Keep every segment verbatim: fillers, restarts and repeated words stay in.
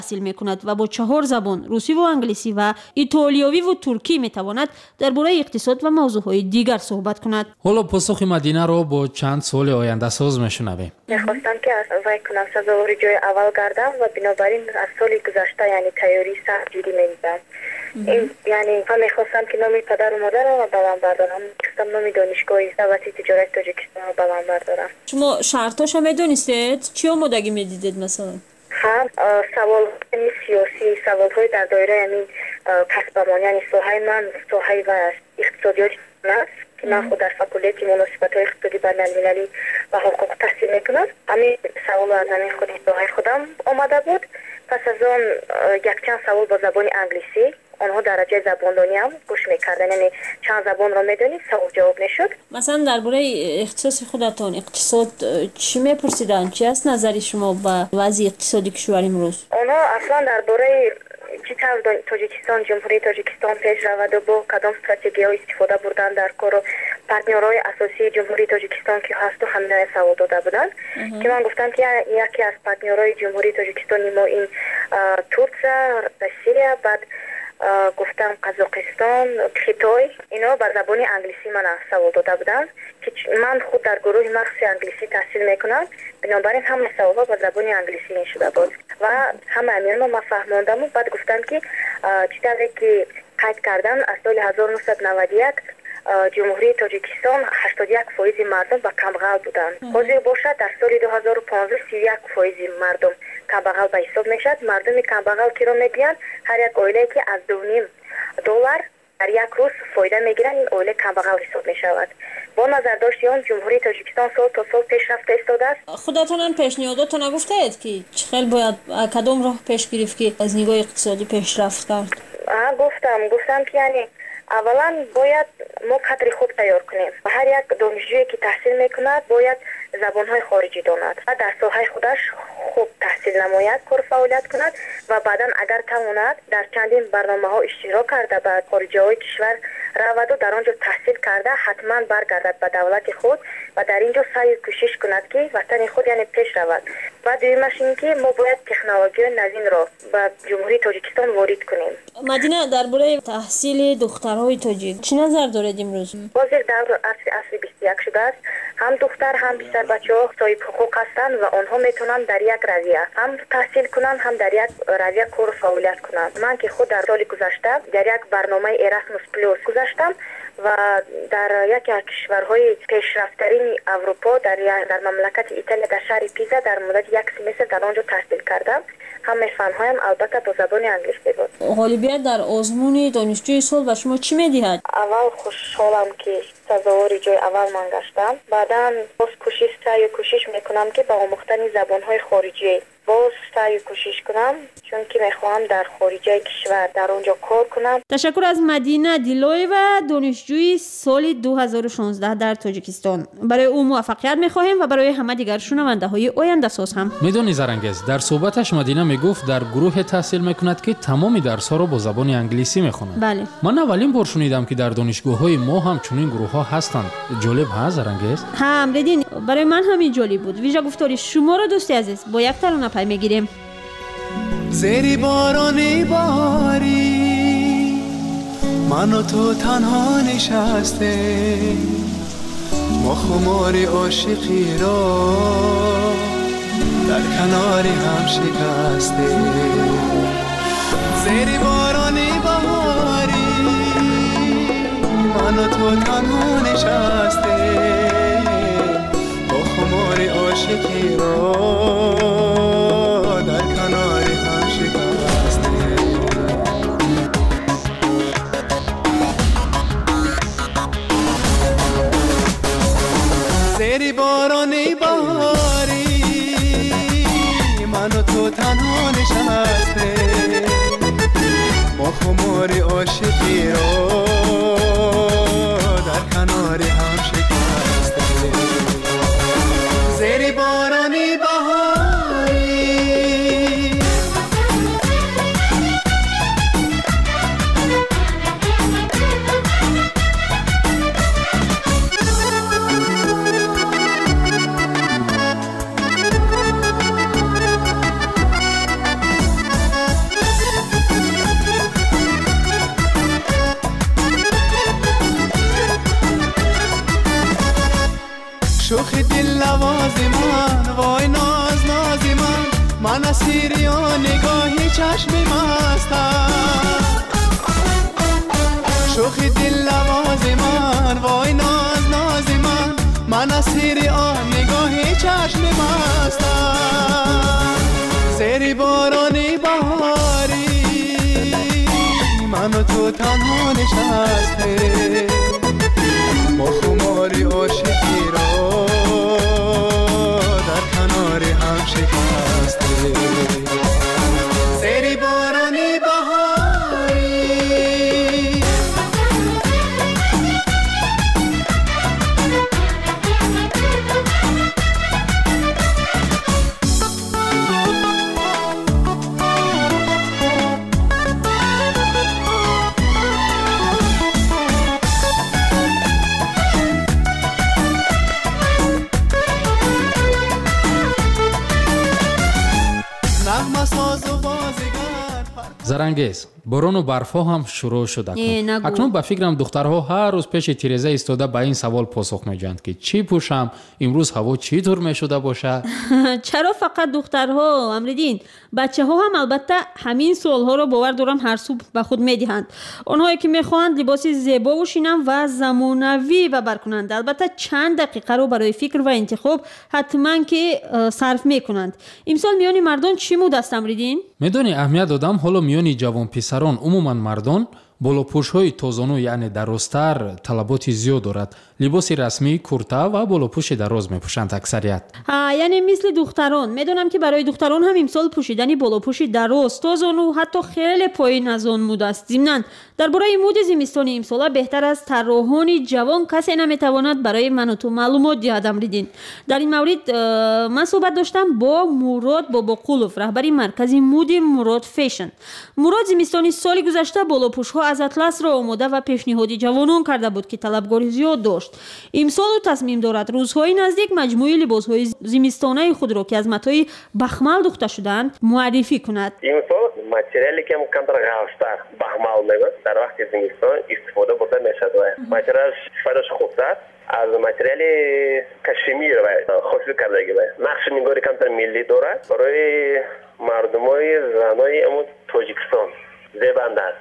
تحصیل میکند و با چهار زبان روسی و انگلیسی و ایتالیایی و ترکی میتواند درباره اقتصاد و موضوعهای دیگر صحبت کند. حالا پاسخ مدینه را با چند سال آینده ساز میشنویم. میخواستم که از وای کنم سزاواری جای اول گردم و بنابراین از سال گذشته یعنی تیاری سخت جدی میدم. این یعنی من میخواستم که نام پدر و مادرم رو به من بردارم. میخواستم نام دانشگاه دولتی تجارت تاجیکستان رو به من بردارم. شما شرطاش هم میدونستید؟ چی آمادگی میدیدید مثلا؟ هم سوال سیاسی، سوال‌های در دایره یعنی کسبمان، یعنی ساحه من ساحه و اقتصادیات است که من خود در فکولته مناسبت‌های اقتصادی بین‌المللی و حقوق تحصیل میکنم. همین سوال از همین خود ساحه خودم آمده بود. پس از آن یک چند سوال با زبان انگلیسی، آنها درجه زباندانی هم گوش میکردن، یعنی چند زبان را میدونید سوال جواب نشد. مثلا درباره اختصاص خودتان اقتصاد چی میپرسیدن؟ چی است نظر شما به وضع اقتصادی کشور امروز؟ آنها اصلا درباره چطور تاجیکستان، جمهوری تاجیکستان پیش رود و با کدام استراتژی ها استفاده بردن در کار و پارتنرهای اساسی جمهوری تاجیکستان که هست و همین سوال داده بودن که من گفتم که یکی از پارتنرهای جمهوری تاجیکستان ما این ترکیه، روسیه، بعد گفتم قزاقستان، خیتای، اینا با زبان انگلیسی من سوال داده بودن که من خود در گروه مخصوص انگلیسی تحصیل میکنم، بنابراین همه سوال‌ها با زبان انگلیسی این شده بود و همه امیان ما فهموندم و بعد گفتم که چطوری که قید کردن از سال هزار و نهصد و نود و یک جمهوری تاجیکستان هشتاد و یک فیصد مردم با کمبغل بودن. حاضر باشد در سال دو هزار و پانزده سی و یک فیصد مردم کمبغل به حساب میشد. مردم کمبغل کی رو میگن؟ هر یک عائله که از دو نیم دلار در یک روز فایده میگیرن، این عائله کمبغل حساب میشود. با نظر داشتن جمهوری تاجیکستان سال تا سال پیشرفت ایستاده است. خودتون هم پیشنهاداتون نگفته اید که چخیل باید کدام راه پیش گرفت که از نگاه اقتصادی پیشرفت کرد؟ آ گفتم گفتم که یعنی اولا باید ما کادر خوب تیار کنیم و هر یک دانشجویی که تحصیل میکند باید زبانهای خارجی داند و در ساحه خودش خوب تحصیل نماید، کار فعالیت کند و بعدا اگر تواند در چندین برنامه ها اشتراک کرده به خارجی های کشور رود و در آنجا تحصیل کرده حتما برگردد به دولت خود و در اینجا سعی کوشش کند که وطن خود یعنی پیش رود. و دویمش این که ما باید تکنولوژی نوین را به جمهوری تاجیکستان وارد کنیم. مدینه درباره تحصیل دخترهای تاجیک چی نظر دارید امروز؟ باز یک دور عصر عصر بیست و یک شده است. هم دختر هم پسر بچه‌ها صاحب حقوق هستند و آنها میتونن در یک رویه هم تحصیل کنن هم در یک رویه کار فعالیت کنن. من که خود در سال گذشته در یک برنامه اراسموس پلوس گذاشتم و در یکی از کشورهای پیشرفت‌ترین اروپا در در مملکت ایتالیا در شهر پیزا در مدت یک سمستر در آنجا تحصیل کردم. همه فن‌هایم البته با زبان انگلیسی بود. غالبیت در آزمون دانشجوی سال و شما چی می‌دهید؟ اول خوشحالم که سزاوار جای اول من گشتم. بعداً باز کوشش سعی کوشش میکنم که با آموختن زبان‌های خارجی باز سعی کوشش کنم، چون که میخوام در خارجه کشور در اونجا کار کنم. تشکر از مدینه دیلوی و دانشجوی سال دو هزار و شانزده در تاجیکستان. برای او موفقیت میخواهیم و برای همه دیگر شنونده های آینده ساز هم. میدونی زرنگز در صحبتش مدینه میگفت در گروه تحصیل میکند که تمام درس ها رو با زبان انگلیسی میخونند. بله. من اولین بار شنیدم که در دانشگاه های ما هم چنین گروه ها هستند. جالب هست زرنگز؟ ها امردین برای من همین جالب بود. ویژه گفتاری شما را دوستی عزیز با یک ترانه پی میگیریم. زیر بارانی باری من و تو تنها نشسته، ما خماری عاشقی را در کناری هم شکسته. زیر بارانی باری من و تو تنها نشسته، ما خماری عاشقی را زیر بارانی بهاری من و تو تنها نشسته، با خماری عاشقی را در کناری هم شکسته. زیر بارانی بهاری جشن مستم زیر بارانی بهاری من و تو تنها نشسته با خماری عاشقی را در کنار هم شکسته زیر بارانی بهاری зарангез борону барфҳо ҳам шурӯъ шуда акнун ба фикрам духтарҳо ҳар рӯз пеши тиреза истода ба ин савол посух меҷӯянд ки чӣ пӯшам, имрӯз ҳаво чӣ тур мешуда бошад. чаро фақат духтарҳо амридин, бачаҳо ҳам албатта ҳамин суолҳоро бовар дорам ҳар субҳ ба худ медиҳанд. онҳое ки мехоҳанд либоси зебо пӯшинанд ва замонавӣ ба бар кунанд, албатта чанд дақиқаро барои фикр ва интихоб ҳатман ки сарф мекунанд. имсол миёни мардон чӣ муд аст амридин? медонӣ аҳамият додам ҳоло миёни ҷавонписарон умуман мардон болопӯшҳои тозону яъне дарозтар талаботи зиёд дорад. либоси расмӣ курта ва болопӯши дароз мепӯшанд аксарият. ҳа яъне мисли духтарон. медонам ки барои духтарон ҳам имсол пӯшидани болопӯши дароз тозону ҳатто хеле поин аз он муд аст. зимнан дар бораи муди зимистони имсола беҳтар аз тарроҳони ҷавон касе наметавонад барои ману ту маълумот диҳад амридин. дар ин маврид ман суҳбат доштам бо Мурод Бобоқулов, раҳбари маркази муди Мурод Fashion. Мурод зимистони соли гузашта болопӯшҳо аз атласро омода ва пешниҳоди ҷавонон карда буд ки талабгори зиёд дошт. имсолу тасмим дорад рӯзҳои наздик маҷмӯи либосҳои зимистонаи худро ки аз матои бахмал духта шудаанд муаррифӣ кунад. имсол материали ки камтар ғафтар бахмал мегӯяд дар вақти зимистон истифода бурда мешавад. материал сифаташ хубтар аз материали кашемир хосил кардагӣ нақши нигори камтар миллӣ дорад. барои мардумои занои амон Тоҷикистон зебанд аст.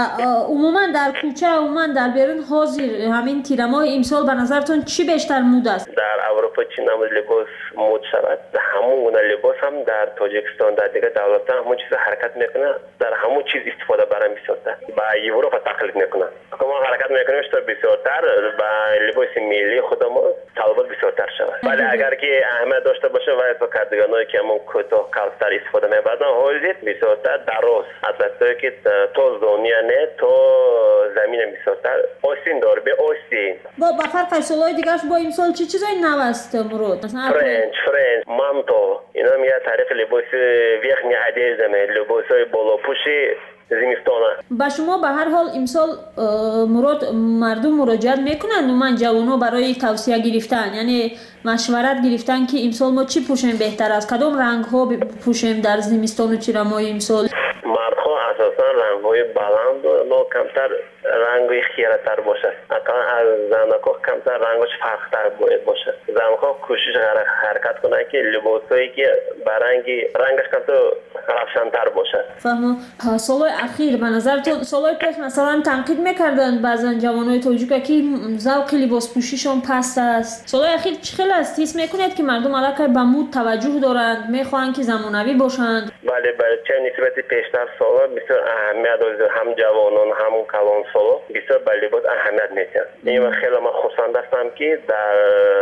умуман дар кӯча умуман дар берун ҳозир ҳамин тирамоҳи имсол ба назартон чӣ бештар муд аст? дар аврупо чӣ намуд либос муд шавад, ҳамун гуна либос ҳам дар Тоҷикистон дар дигар давлатҳо ҳамун чиз ҳаракат мекунад, дар ҳамун чиз истифода барам бисёртар ба Европа тақлид мекунад. мо ҳаракат мекунем што бисёртар ба либоси миллии худмо талабот бисёртар шавад. вале агар ки аҳамият дошта боша ва то кардиганое ки ҳамун кӯтоҳ калфтар истифода мебардан ҳозир бисёртар дароз албатта ки то зония не то замина бисёртар остин дор бе остин бо ба фарқи солҳои дигарш бо имсол чӣ чизои нав аст Мурод? френч френч манто ино мия таърихи либоси верхняя одежда ме либосои болопӯши зимистона. ба шумо ба ҳар ҳол имсол Мурод мардум муроҷиат мекунанд уман ҷавонҳо барои тавсия гирифтан, яъне машварат гирифтан ки имсол мо чӣ пӯшем беҳтар аст, кадом рангҳо пӯшем дар зимистону тирамоҳи имсол? мардҳо асосан рангҳои баланду но камтар ранги хиратар бошад. акан аз занакҳо камтар рангош фарқтар бояд бошад. занҳо кӯшиш ҳаракат кунанд ки либосое ки ба ранги рангаш камтар равшантар бошад. фаҳмо. солҳои ахир ба назартон солҳои пеш масалан танқид мекарданд баъзан ҷавонои тоҷика ки завқи либоспӯшишон паст аст. солҳои ахир чӣ хел аст? ҳис мекунед ки мардум аллакай ба муд таваҷҷӯҳ доранд, мехоҳанд ки замонавӣ бошанд? бале бале ча нисбати пештар солҳо бисёр аҳамият дорад, ҳам ҷавонон ҳам калон солҳо бисёр ба либос аҳамият медиҳанд. ин ва хеле ман хурсанд ҳастам ки дар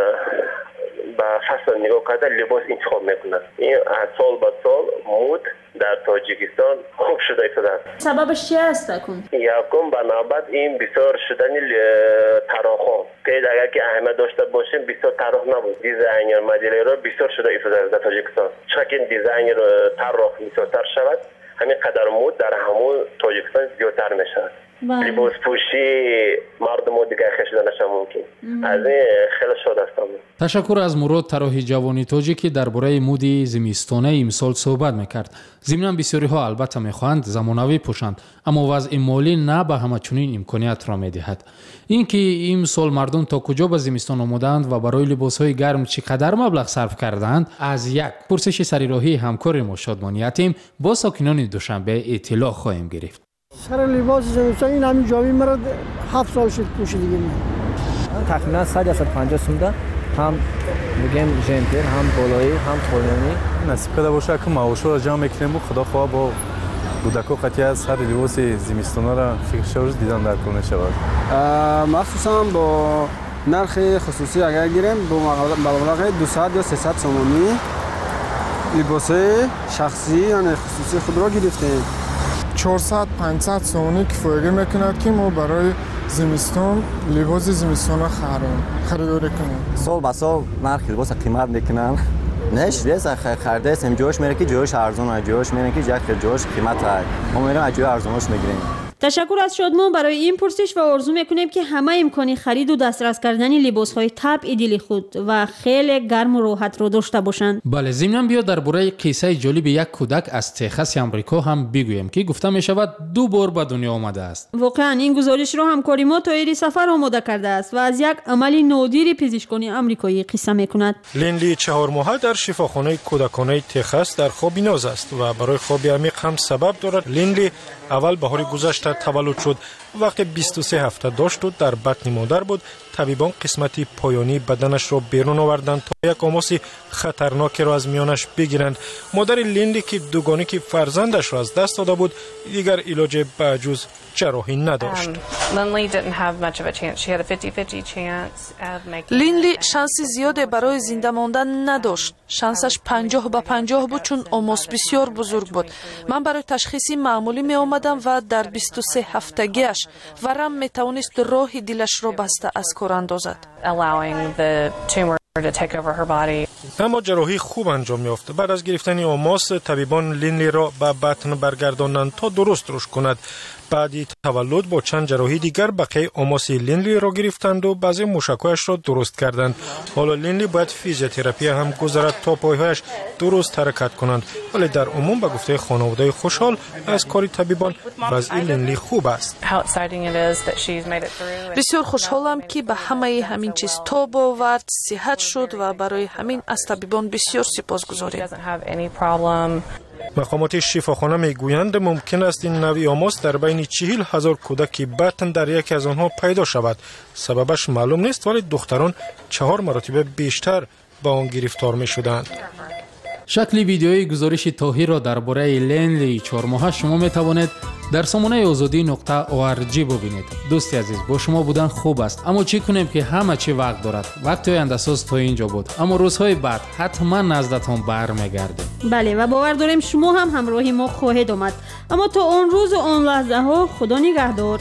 ба фасл нигоҳ карда либос интихоб мекунад. ин аз сол ба сол муд дар Тоҷикистон хуб шуда истодааст. сабабаш чӣ аст акун? якум ба навбат ин бисёр шудани тарохҳо. пеш агар ки аҳамият дошта бошем бисёр тарох набуд. дизайнер моделеро бисёр шуда истодааст дар Тоҷикистон. чақа ки дизайнер тарох бисёртар шавад, ҳамин қадар муд дар ҳамон Тоҷикистон зиёдтар мешавад. либоспӯши мардумо дигар хел шуда наша мумкин. аз ин хеле шод ҳастам. ташаккур аз Мурод тароҳи ҷавони тоҷик ки дар бораи муди зимистонаи имсол суҳбат мекард. зимнан бисёриҳо албатта мехоҳанд замонавӣ пӯшанд, аммо вазъи молӣ на ба ҳама чунин имкониятро медиҳад. ин ки имсол мардум то куҷо ба зимистон омодаанд ва барои либосҳои гарм чӣ қадар маблағ сарф кардаанд, аз як пурсиши сарироҳии ҳамкори мо Шодмони Ятим бо сокинони Душанбе иттилоъ хоҳем гирифт. سر لباس زمستان این همین جامی مرا هفت سال شد پوشیدگی. تقریبا صد یا صد و پنجاه سومده هم میگیم ژنتل هم بالایی هم پایانی. نصیب پیدا باشه که معاشو را جمع میکنیم و خدا خواه با کودکا قطعی از هر لباس زمستانه را فکر روز دیدن در کنه شود. مخصوصا با نرخ خصوصی اگر گیریم با مبلغ دویست یا سیصد سومانی لباس شخصی یعنی خصوصی خود را گرفتیم. چهارصد پانصد سومانی کفایه میکند که ما برای زمستان لباس زمستان خریداری کنیم. سال به سال نرخ لباس قیمت میکنن. نش ریز خریده است جوش میره که جوش ارزون جوش میره که جک جوش قیمت های ما میریم از جوش ارزونش میگیریم. تشکر از شادمان برای این پرسش و آرزو میکنیم که همه امکان خرید و دسترس کردن لباسهای طبع دل خود و خیلی گرم و راحت رو داشته باشند. بله، ضمن بیا درباره قصه جالب یک کودک از تگزاس آمریکا هم بگویم که گفته می شود دو بار به دنیا آمده است. واقعا این گزارش رو همکاری ما تایر سفر آماده کرده است و از یک عمل نادر پزشکان آمریکایی قصه میکند. لینلی چهار ماهه در شفاخانه کودکانه تگزاس در خواب ناز است و برای خواب عمیق هم سبب دارد. لینلی اول بهار گذشته تولد شد. وقتی بیست و سه هفته داشت و در بطن مادر بود، طبیبان قسمتی پایانی بدنش را بیرون آوردند تا یک آماس خطرناک را از میانش بگیرند. مادر لینلی که دوگانه که فرزندش را از دست داده بود دیگر علاج به جز جراحی نداشت. لینلی شانس زیادی برای زنده ماندن نداشت. شانسش پنجاه به پنجاه بود چون آماس بسیار بزرگ بود. من برای تشخیصی معمولی می آمدم و در بیست و سه هفتگیش ورم می توانست راه دلش را بسته از کار اندازد. اما جراحی خوب انجام یافت. بعد از گرفتن آماس طبیبان لینلی را به بطن برگرداندند تا درست روش کند. بعدی تولد با چند جراحی دیگر بقیه آماس لینلی را گرفتند و بعضی موشک‌هایش را درست کردند. حالا لینلی باید فیزیوتراپی هم گذرد تا پایهایش درست حرکت کنند. ولی در عموم به گفته خانواده خوشحال از کار طبیبان وضع لینلی خوب است. بسیار خوشحالم که به همه همین چیز تاب آورد، صحت شد و برای همین از طبیبان بسیار سپاسگزاریم. مقامات شفاخانه میگویند ممکن است این نوع آماس در بین چهل هزار کودک بطن در یکی از آنها پیدا شود. سببش معلوم نیست ولی دختران چهار مرتبه بیشتر با آن گرفتار می شدند. شکل ویدیوی گزارش طاهر را درباره لینلی چهار ماهه شما می توانید در سامانه آزادی نقطه او آر جی ببینید. دوستی عزیز، با شما بودن خوب است، اما چی کنیم که همه چی وقت دارد. وقت های اندساز تا اینجا بود، اما روزهای بعد حتما نزدتان برمیگردیم. بله و باور داریم شما هم همراهی ما خواهید آمد. اما تا اون روز و اون لحظه ها خدا نگهدار.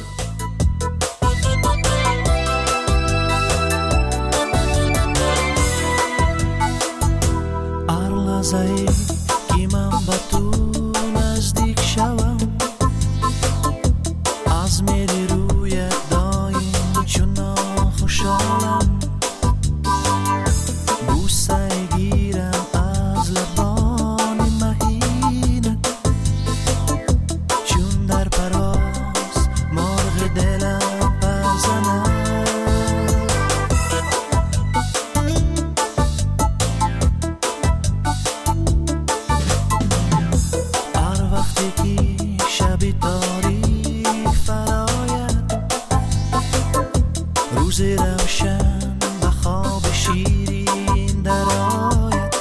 لحظه‌ای که من با تو نزدیک شوم از میری روی دایم چون خوشحالم بوسه گیرم از لبان مهینه چون در پراز مرغ دلم بزنم روزی روشن به خواب شیرین درآید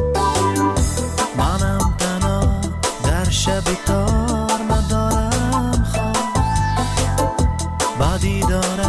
منم تنها در شب تار ندارم خواب بدی دارم